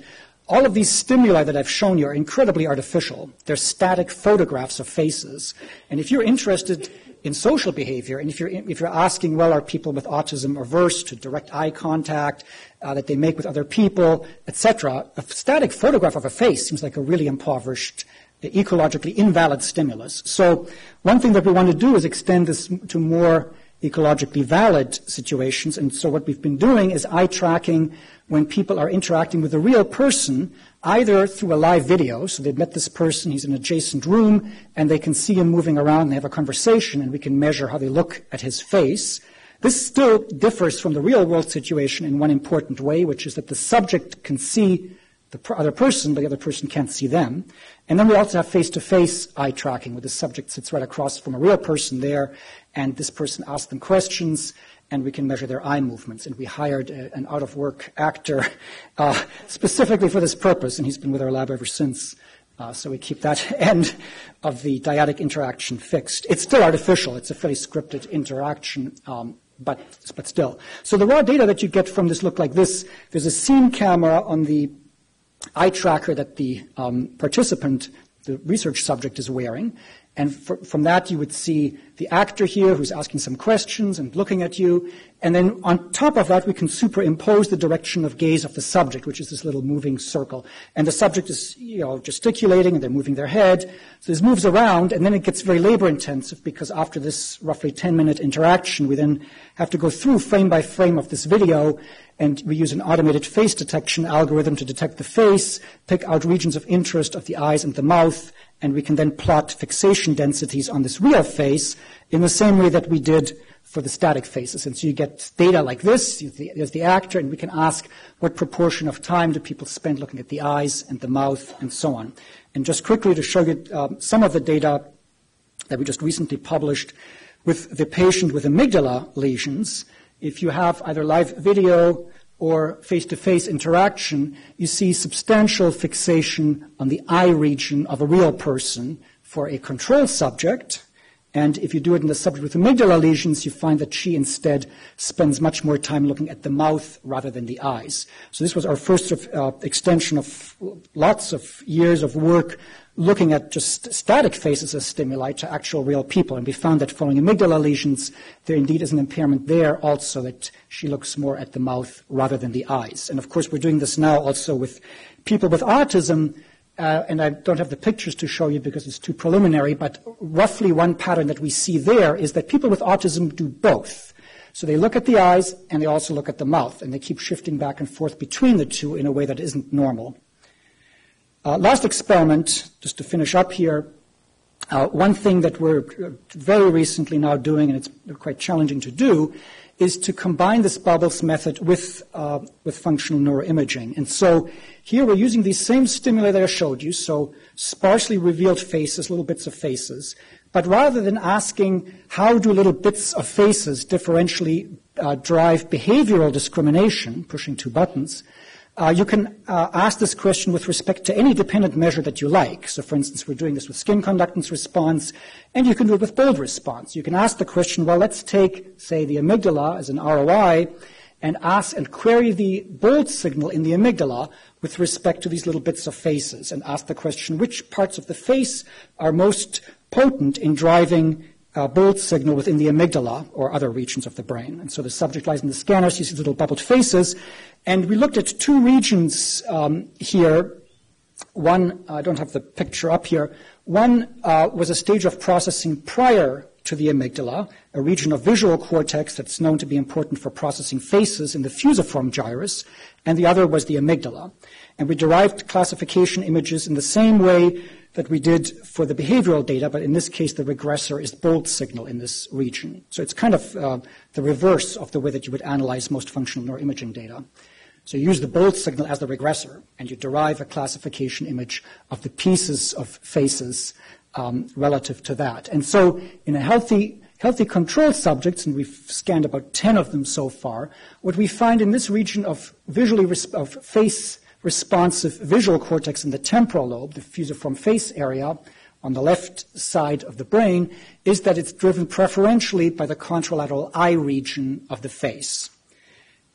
all of these stimuli that I've shown you are incredibly artificial. They're static photographs of faces. And if you're interested in social behavior, and if you're asking, well, are people with autism averse to direct eye contact that they make with other people, etc., a static photograph of a face seems like a really impoverished, ecologically invalid stimulus. So one thing that we want to do is extend this to more ecologically valid situations. And so what we've been doing is eye tracking when people are interacting with a real person, either through a live video, so they've met this person, he's in an adjacent room, and they can see him moving around, and they have a conversation, and we can measure how they look at his face. This still differs from the real-world situation in one important way, which is that the subject can see the other person, but the other person can't see them. And then we also have face-to-face eye tracking, where the subject sits right across from a real person there, and this person asks them questions, and we can measure their eye movements. And we hired an out-of-work actor specifically for this purpose, and he's been with our lab ever since. So we keep that end of the dyadic interaction fixed. It's still artificial. It's a fairly scripted interaction, but still. So the raw data that you get from this look like this. There's a scene camera on the eye tracker that the participant, the research subject, is wearing. And from that, you would see the actor here who's asking some questions and looking at you. And then on top of that, we can superimpose the direction of gaze of the subject, which is this little moving circle. And the subject is, gesticulating, and they're moving their head. So this moves around, and then it gets very labor-intensive, because after this roughly 10-minute interaction, we then have to go through frame by frame of this video, and we use an automated face detection algorithm to detect the face, pick out regions of interest of the eyes and the mouth, and we can then plot fixation densities on this real face in the same way that we did for the static faces. And so you get data like this. There's the actor, and we can ask what proportion of time do people spend looking at the eyes and the mouth and so on. And just quickly to show you some of the data that we just recently published with the patient with amygdala lesions, if you have either live video or face-to-face interaction, you see substantial fixation on the eye region of a real person for a control subject. And if you do it in the subject with amygdala lesions, you find that she instead spends much more time looking at the mouth rather than the eyes. So this was our first extension of lots of years of work looking at just static faces as stimuli to actual real people. And we found that following amygdala lesions, there indeed is an impairment there also, that she looks more at the mouth rather than the eyes. And of course, we're doing this now also with people with autism. And I don't have the pictures to show you because it's too preliminary, but roughly one pattern that we see there is that people with autism do both. So they look at the eyes and they also look at the mouth, and they keep shifting back and forth between the two in a way that isn't normal. Last experiment, just to finish up here, one thing that we're very recently now doing, and it's quite challenging to do, is to combine this Bubbles method with functional neuroimaging. And so here we're using these same stimuli that I showed you, so sparsely revealed faces, little bits of faces. But rather than asking how do little bits of faces differentially drive behavioral discrimination, pushing two buttons, you can ask this question with respect to any dependent measure that you like. So, for instance, we're doing this with skin conductance response, and you can do it with bold response. You can ask the question, well, let's take, say, the amygdala as an ROI, and ask and query the bold signal in the amygdala with respect to these little bits of faces, and ask the question, which parts of the face are most potent in driving bold signal within the amygdala or other regions of the brain. And so the subject lies in the scanner, sees these little bubbled faces. And we looked at two regions here. One, I don't have the picture up here. One was a stage of processing prior to the amygdala, a region of visual cortex that's known to be important for processing faces in the fusiform gyrus, and the other was the amygdala. And we derived classification images in the same way that we did for the behavioral data, but in this case the regressor is bold signal in this region. So it's kind of the reverse of the way that you would analyze most functional neuroimaging data. So you use the bold signal as the regressor, and you derive a classification image of the pieces of faces relative to that. And so in a healthy control subjects, and we've scanned about 10 of them so far, what we find in this region of face responsive visual cortex in the temporal lobe, the fusiform face area on the left side of the brain, is that it's driven preferentially by the contralateral eye region of the face.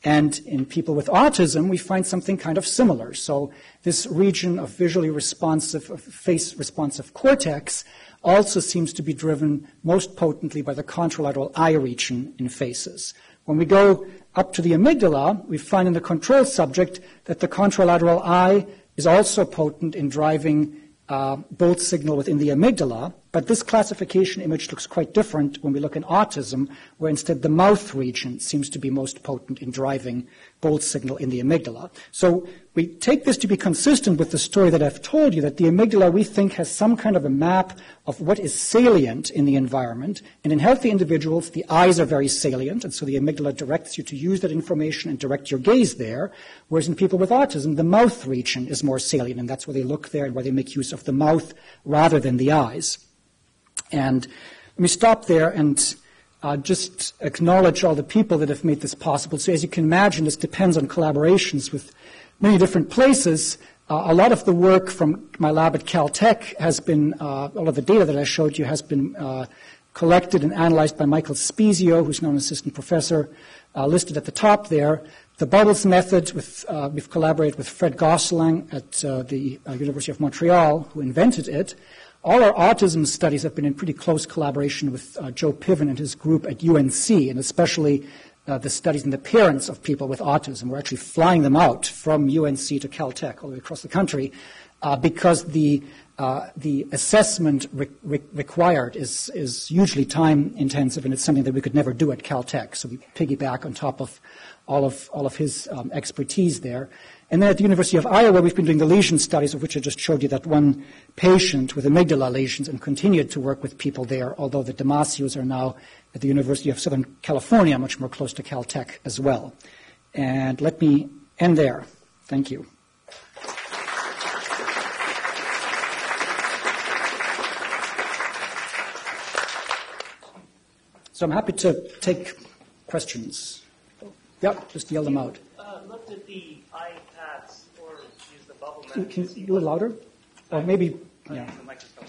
And in people with autism, we find something kind of similar. So this region of visually responsive, of face-responsive cortex also seems to be driven most potently by the contralateral eye region in faces. When we go up to the amygdala, we find in the control subject that the contralateral eye is also potent in driving both signal within the amygdala, but this classification image looks quite different when we look in autism, where instead the mouth region seems to be most potent in driving both signal in the amygdala. So we take this to be consistent with the story that I've told you, that the amygdala, we think, has some kind of a map of what is salient in the environment, and in healthy individuals, the eyes are very salient, and so the amygdala directs you to use that information and direct your gaze there, whereas in people with autism, the mouth region is more salient, and that's where they look there and where they make use of the mouth rather than the eyes. And let me stop there and just acknowledge all the people that have made this possible. So as you can imagine, this depends on collaborations with many different places. A lot of the work from my lab at Caltech has been, all of the data that I showed you has been collected and analyzed by Michael Spezio, who's now an assistant professor, listed at the top there. The Bubbles method, we've collaborated with Fred Gosselin at the University of Montreal, who invented it. All our autism studies have been in pretty close collaboration with Joe Piven and his group at UNC, and especially the studies in the parents of people with autism. We're actually flying them out from UNC to Caltech all the way across the country because the assessment required is hugely time intensive, and it's something that we could never do at Caltech. So we piggyback on top of all of his expertise there. And then at the University of Iowa, we've been doing the lesion studies, of which I just showed you that one patient with amygdala lesions, and continued to work with people there, although the Damasios are now at the University of Southern California, much more close to Caltech as well. And let me end there. Thank you. So I'm happy to take questions. Yep, just yell them out. Looked at the iPads or use the bubble method. Can you do a little louder? Or maybe, yeah. The microphone.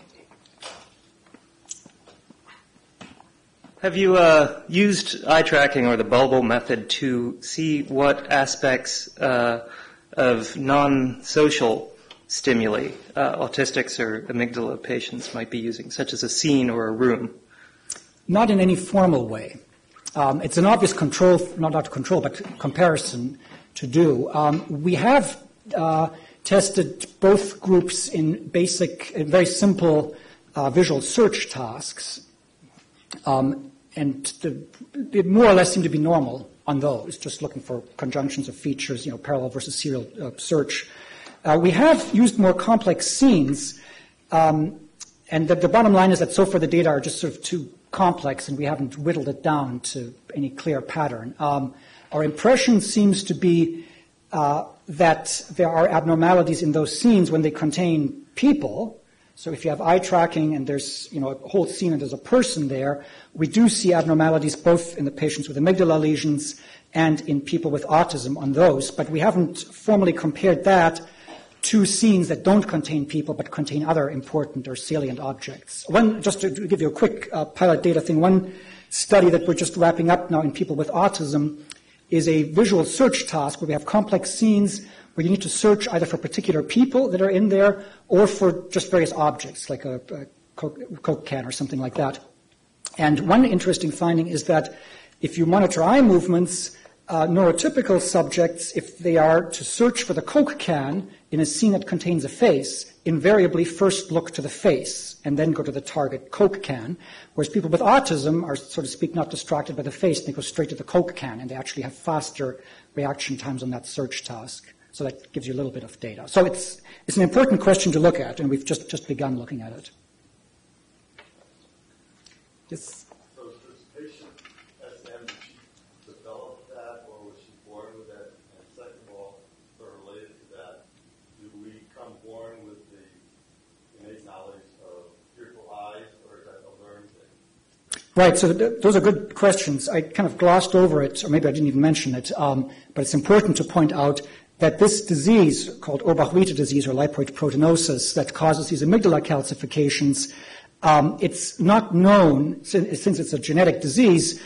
Have you used eye tracking or the bubble method to see what aspects of non-social stimuli autistics or amygdala patients might be using, such as a scene or a room? Not in any formal way. It's an obvious control, not control, but comparison to do. We have tested both groups in basic, very simple visual search tasks, and they more or less seem to be normal on those, just looking for conjunctions of features, parallel versus serial search. We have used more complex scenes, and the bottom line is that so far the data are just sort of too complex, and we haven't whittled it down to any clear pattern. Our impression seems to be that there are abnormalities in those scenes when they contain people. So if you have eye tracking and there's a whole scene and there's a person there, we do see abnormalities both in the patients with amygdala lesions and in people with autism on those. But we haven't formally compared that to scenes that don't contain people but contain other important or salient objects. Just to give you a quick pilot data thing, one study that we're just wrapping up now in people with autism is a visual search task where we have complex scenes where you need to search either for particular people that are in there or for just various objects, like a Coke can or something like that. And one interesting finding is that if you monitor eye movements, neurotypical subjects, if they are to search for the Coke can in a scene that contains a face, invariably first look to the face and then go to the target Coke can, whereas people with autism are, so to speak, not distracted by the face. They go straight to the Coke can, and they actually have faster reaction times on that search task. So that gives you a little bit of data. So it's an important question to look at, and we've just begun looking at it. Yes? So is this patient SM, develop that, or was she born with that? And second of all, sort of related to that, do we come born with the innate knowledge of fearful eyes, or is that a learned thing? Right, so those are good questions. I kind of glossed over it, or maybe I didn't even mention it, but it's important to point out that this disease, called Orbach-Wiete disease or lipoid proteinosis, that causes these amygdala calcifications, It's not known, since it's a genetic disease,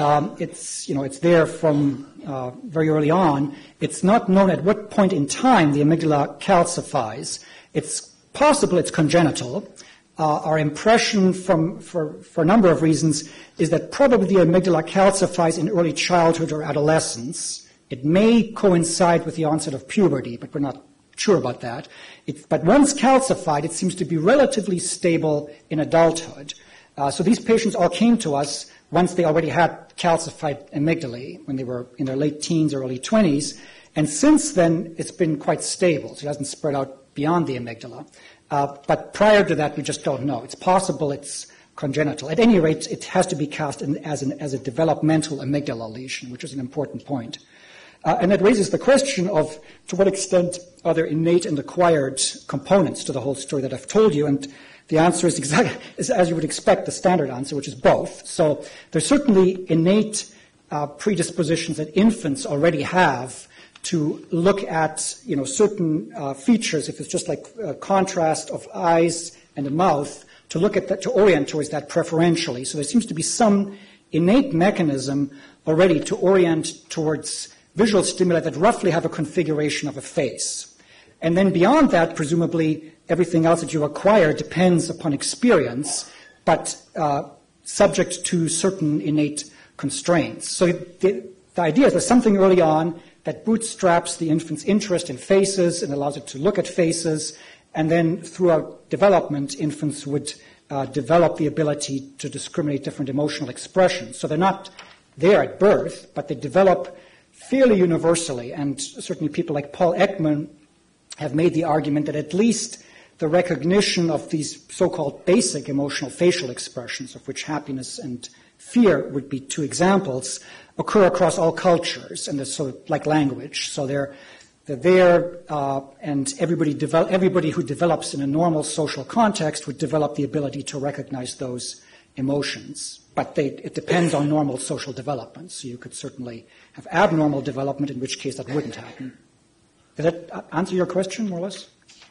it's there from very early on. It's not known at what point in time the amygdala calcifies. It's possible it's congenital. Our impression for a number of reasons is that probably the amygdala calcifies in early childhood or adolescence. It may coincide with the onset of puberty, but we're not sure about that. But once calcified, it seems to be relatively stable in adulthood. So these patients all came to us once they already had calcified amygdalae, when they were in their late teens or early 20s. And since then, it's been quite stable. So it hasn't spread out beyond the amygdala. But prior to that, we just don't know. It's possible it's congenital. At any rate, it has to be cast as a developmental amygdala lesion, which is an important point. And that raises the question of to what extent are there innate and acquired components to the whole story that I've told you. And the answer is exactly as you would expect, the standard answer, which is both. So there's certainly innate predispositions that infants already have to look at, certain features, if it's just like a contrast of eyes and a mouth, to look at that, to orient towards that preferentially. So there seems to be some innate mechanism already to orient towards visual stimuli that roughly have a configuration of a face. And then beyond that, presumably, everything else that you acquire depends upon experience, but subject to certain innate constraints. So the idea is there's something early on that bootstraps the infant's interest in faces and allows it to look at faces, and then throughout development, infants would develop the ability to discriminate different emotional expressions. So they're not there at birth, but they develop fairly universally, and certainly people like Paul Ekman have made the argument that at least the recognition of these so-called basic emotional facial expressions, of which happiness and fear would be two examples, occur across all cultures, and they're sort of like language. So they're there, and everybody who develops in a normal social context would develop the ability to recognize those emotions. But it depends on normal social development. So you could certainly have abnormal development, in which case that wouldn't happen. Did that answer your question, more or less?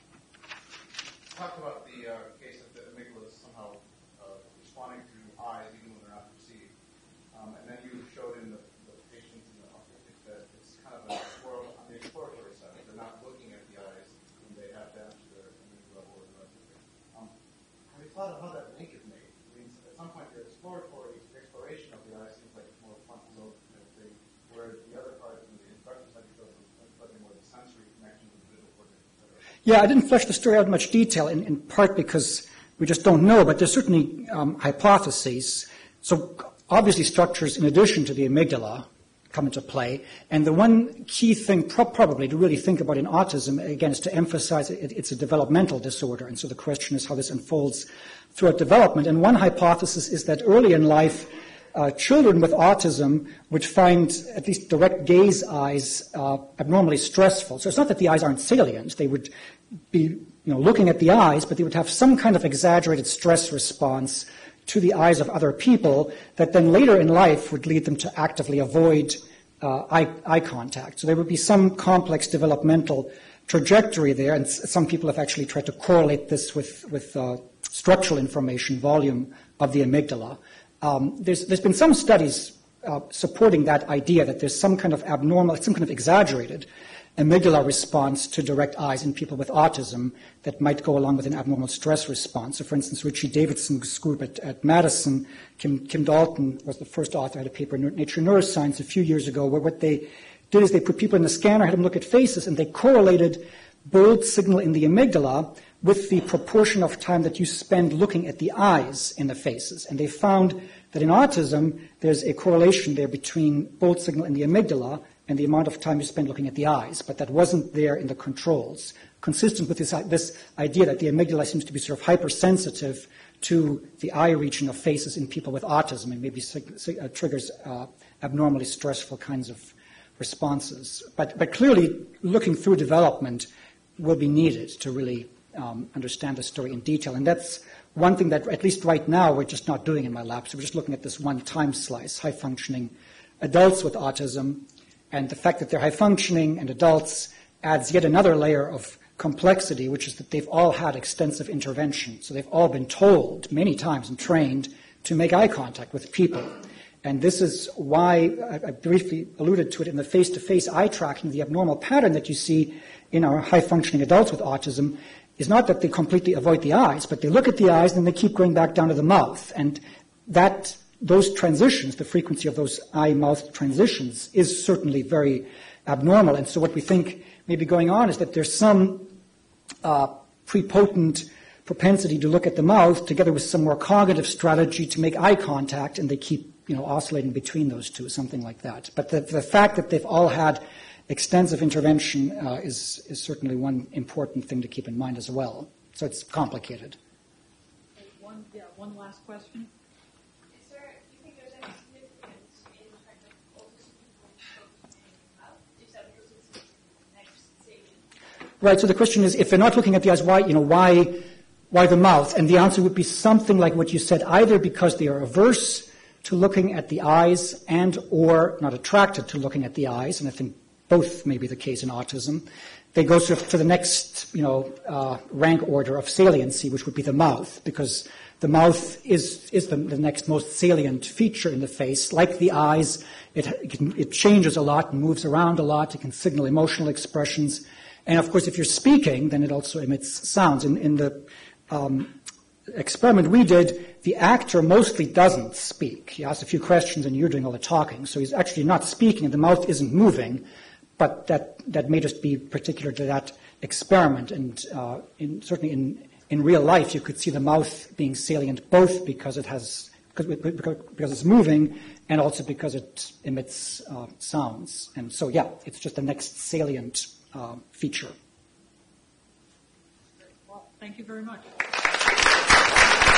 Talk about the case of the amygdala somehow responding to eyes even when they're not perceived. And then you showed in the patients in the autistic that it's kind of on the exploratory side. They're not looking at the eyes when they have damage to their amygdala or the rest of it. Have you thought of how that link is made? I mean, at some point, the exploration of the eyes seems like it's more frontal lobe kind of thing, whereas the other part, the instruction side, you showed something more the sensory connection with the visual cortex, et cetera. Yeah, I didn't flesh the story out in much detail, in part because we just don't know, but there's certainly hypotheses. So obviously structures in addition to the amygdala come into play. And the one key thing probably to really think about in autism, again, is to emphasize it's a developmental disorder. And so the question is how this unfolds throughout development. And one hypothesis is that early in life, children with autism would find at least direct gaze eyes abnormally stressful. So it's not that the eyes aren't salient. They would be looking at the eyes, but they would have some kind of exaggerated stress response to the eyes of other people that then later in life would lead them to actively avoid eye contact. So there would be some complex developmental trajectory there, and some people have actually tried to correlate this with structural information, volume of the amygdala. There's been some studies supporting that idea that there's some kind of abnormal, some kind of exaggerated amygdala response to direct eyes in people with autism that might go along with an abnormal stress response. So, for instance, Richie Davidson's group at Madison, Kim Dalton was the first author, had a paper in Nature Neuroscience a few years ago, where what they did is they put people in the scanner, had them look at faces, and they correlated bold signal in the amygdala with the proportion of time that you spend looking at the eyes in the faces. And they found that in autism, there's a correlation there between bold signal in the amygdala and the amount of time you spend looking at the eyes, but that wasn't there in the controls, consistent with this idea that the amygdala seems to be sort of hypersensitive to the eye region of faces in people with autism, and maybe triggers abnormally stressful kinds of responses. But clearly, looking through development will be needed to really understand the story in detail, and that's one thing that, at least right now, we're just not doing in my lab. So we're just looking at this one time slice, high-functioning adults with autism. And the fact that they're high-functioning and adults adds yet another layer of complexity, which is that they've all had extensive intervention. So they've all been told many times and trained to make eye contact with people. And this is why I briefly alluded to it in the face-to-face eye tracking. The abnormal pattern that you see in our high-functioning adults with autism is not that they completely avoid the eyes, but they look at the eyes and then they keep going back down to the mouth. And those transitions, the frequency of those eye-mouth transitions, is certainly very abnormal. And so what we think may be going on is that there's some prepotent propensity to look at the mouth together with some more cognitive strategy to make eye contact, and they keep oscillating between those two, something like that. But the fact that they've all had extensive intervention is certainly one important thing to keep in mind as well. So it's complicated. One last question. Do you think there's any significance in the fact that autistic people focus in the mouth? Is that because it's the next salient? Right. So the question is, if they're not looking at the eyes, why the mouth? And the answer would be something like what you said, either because they are averse to looking at the eyes and or not attracted to looking at the eyes, and I think both may be the case in autism. They go sort of to the next, rank order of saliency, which would be the mouth, because the mouth is the next most salient feature in the face. Like the eyes, it changes a lot and moves around a lot. It can signal emotional expressions. And of course, if you're speaking, then it also emits sounds. In the experiment we did, the actor mostly doesn't speak. He asks a few questions and you're doing all the talking. So he's actually not speaking and the mouth isn't moving, but that may just be particular to that experiment. And certainly in real life, you could see the mouth being salient both because because it's moving and also because it emits sounds. And so, yeah, it's just the next salient feature. Well, thank you very much.